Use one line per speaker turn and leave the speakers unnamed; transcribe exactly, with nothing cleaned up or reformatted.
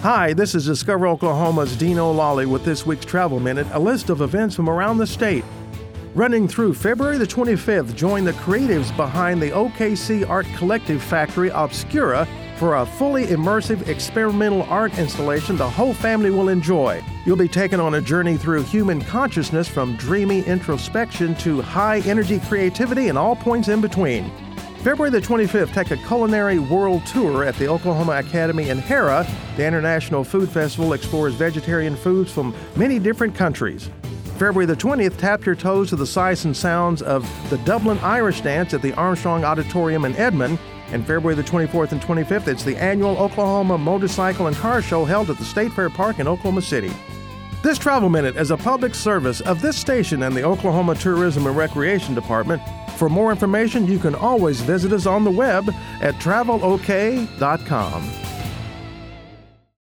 Hi, this is Discover Oklahoma's Dean O'Lally with this week's Travel Minute, a list of events from around the state. Running through February the twenty-fifth, join the creatives behind the O K C Art Collective Factory Obscura for a fully immersive experimental art installation the whole family will enjoy. You'll be taken on a journey through human consciousness from dreamy introspection to high-energy creativity and all points in between. February the twenty-fifth, take a culinary world tour at the Oklahoma Academy in Hera. The International Food Festival explores vegetarian foods from many different countries. February the twentieth, tap your toes to the sights and sounds of the Dublin Irish Dance at the Armstrong Auditorium in Edmond. And February the twenty-fourth and twenty-fifth, it's the annual Oklahoma Motorcycle and Car Show held at the State Fair Park in Oklahoma City. This Travel Minute is a public service of this station and the Oklahoma Tourism and Recreation Department. For more information, you can always visit us on the web at travel o k dot com.